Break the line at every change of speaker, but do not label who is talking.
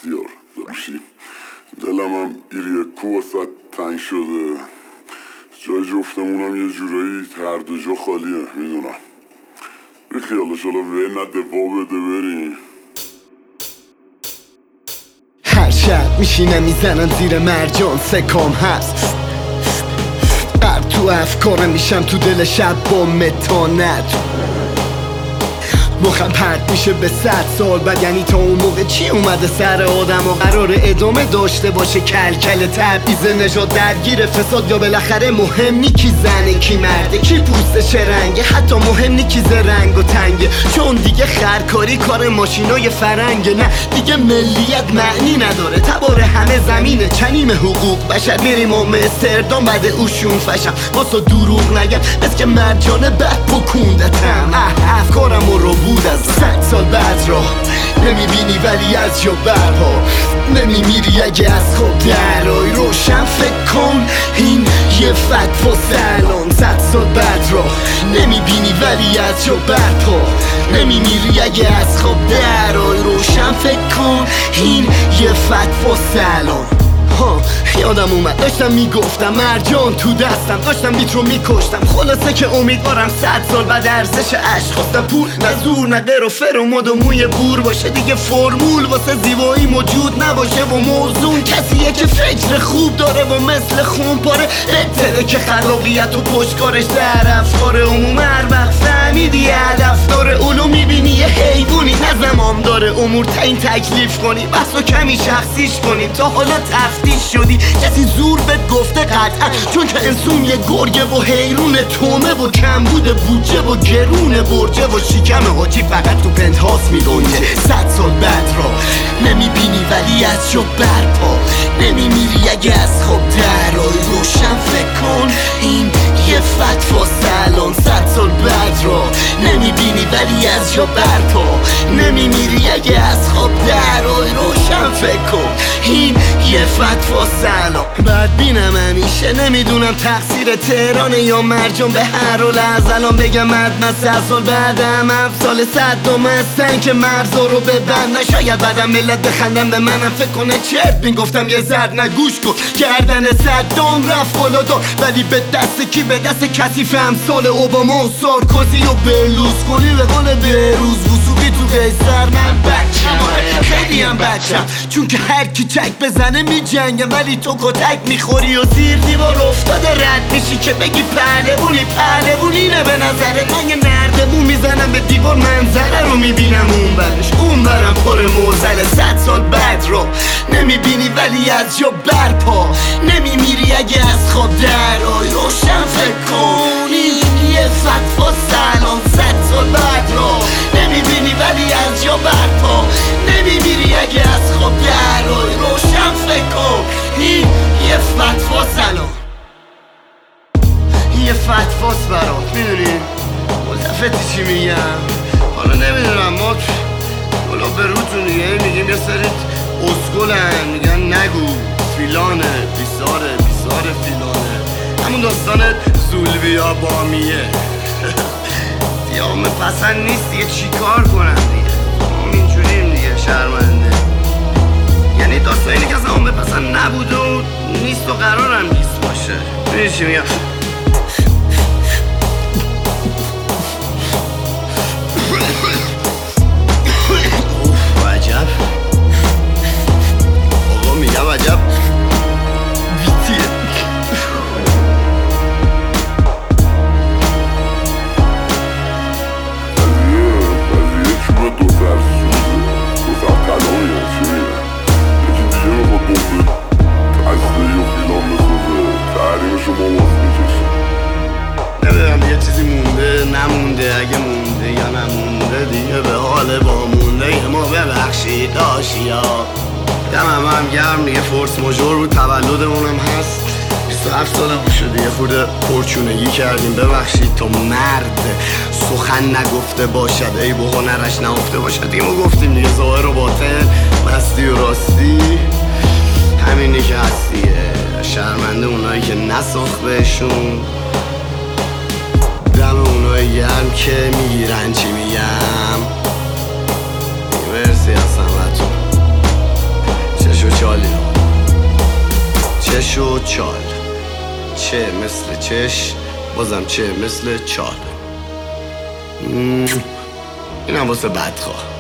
بسیار باشی. دلم هم ایریه کوست تنگ شده، جای جفتمونم یه جورایی هر دو جا خالیه. میدونم بی خیالش حالا وی نده وا بده بریم.
هر شب میشینم میزنم زیر مرجان سکام هست قرد تو افکارم میشم تو دل شب با متانت مخم پرد میشه به 100 سال بعد. یعنی تا اون موقع چی اومده سر آدم و قرار ادامه داشته باشه کلکل تبعیض نژاد درگیر فساد، یا بالاخره مهم نی کی زنه کی مرده کی پوست چه رنگه، حتی مهم نی کی رنگ و تنگه، چون دیگه خرکاری کار ماشینای فرنگه. نه دیگه ملیت معنی نداره، تبار همه زمینه چنیم حقوق بشر. میریم امستردام بعد اوشون فشم واسه دروغ نگم بس که مرجانه بد بکوندتم. افکارم رو بود از 100 سال بعد را نمیبینی ولی از جا برپا نمیمیری اگه از خواب درای روشن فکر کن این یه فتوا سلام. 100 سال بعد را نمیبینی ولی از جا برپا نمیمیری اگه از خواب درای روشن فکر کن این یه فتوا سلام. یادم اومد داشتم میگفتم مرجان تو دستم، داشتم بیت رو میکشتم. خلاصه که امیدوارم 100 سال بعد ارزش عشق خواستم پول نه زور نه غیر و فر و مد و موی بور باشه. دیگه فرمول واسه زیبایی موجود نباشه و موضوع کسیه که فکر خوب داره و مثل خون پاره بهتره که خلاقیت و پشتکارش در افکار عموم. هر وقت فهمیدی هدف داره اونو میبینی یه حیوانی، نه زمان داره امور تعیین تکلیف کنی بحث و کمی شخصیش کنی. تا حالا تفتیش شدی کسی زور بهت گفته قطعا، چون که انسون یه گرگه و حیرون تومه و کمبود بودجه و گرون برجه و شکم حاجی فقط تو پنتهاوس میگنجه. 100 سال بعد را نمیبینی ولی از جا برپا نمیمیری اگه از خواب درای روشن فکر کن این یه فتوا سلام. 100 سال بعد را نمیبینی ولی از جا برپا نمیمیری اگه از خواب درای روشن فکر کن این یه فتوا سلام. بعد بینم همیشه نمیدونم تقصیر تهرانه یا مرجان. به هر حال از الان بگم من 100 سال بعدم 7 سال 100 دوم هستن که مرزا رو ببندن. شاید بعدم ملت بخندم به منم فکر کنه چرت میگفتم یه زرد نگوش کن. گردن صدام رفت بالا دار ولی به دست کی؟ به دست کثیف امثال اوباما و سارکوزی و برلوسکونی. به قول بهروز وثوقی تو قیصر من بچم خیلی هم بچم، چون که هر کی چک بزنه میجنگه ولی تو کتک میخوری و زیر دیوار افتاده رد میشی که بگی پهلوونی نه به نظرت. من یه نردبون میزنم به دیوار منظره رو میبینم اون برش اون برم پر موزله. 100 سال بعد رو نمیبینی ولی از جا برپا نمیمیری اگه از خواب درای روشن فکر کنی یه فتوا سلام. 100 سال بعد رو نمیبینی ولی از جا برپا نمیمیری اگه از خواب درای روشن فکر کن این یه فتوا سلام. یه فتواست برات میدونی ملتفتی چی میگم. حالا نمیدونم ما حالا به روتون میگیم یه سری اسکلن میگن نگو فیلانه بیساره فیلانه. همون داستان زولبیا بامیه دیامه پسند نیست دیگه چی کار کنم دیگه. ما اینجوریم دیگه شرمنده. یعنی داستان اینه که اصلا همه پسند نبود و نیست و قرارم نیست باشه. میدونی چی میگم؟ عجب آقا میگم عجب بیتیه.
قضیه چوبه دو سر طلایه چیه؟ یکی دیگه میخواد دوسته اصلی و فیلان بسازه تحریمشو ما باز میکشه.
نمیدونم دیگه چیزی مونده نمونده، اگه مونده یا نمونده دیگه به حال با مونده ما ببخشید داشیا. دمم هم گرم دیگه فورس ماژور بود تولدمونم هست 27 سالمون شده یه خورده پرچونگی کردیم ببخشید. تا مرد سخن نگفته باشد ای به هنرش نهفته باشد دیگه ما گفتیم دیگه ظاهر و باطن مستی و راستی همینی که هستیه. شرمنده اونایی که نساخت بهشون، دم اونایی گرم که میگیرن چی میگم. مرسی از همتون. چش و چال، چه مثل چش بازم چه مثل چال. اینم واسه بدخواه.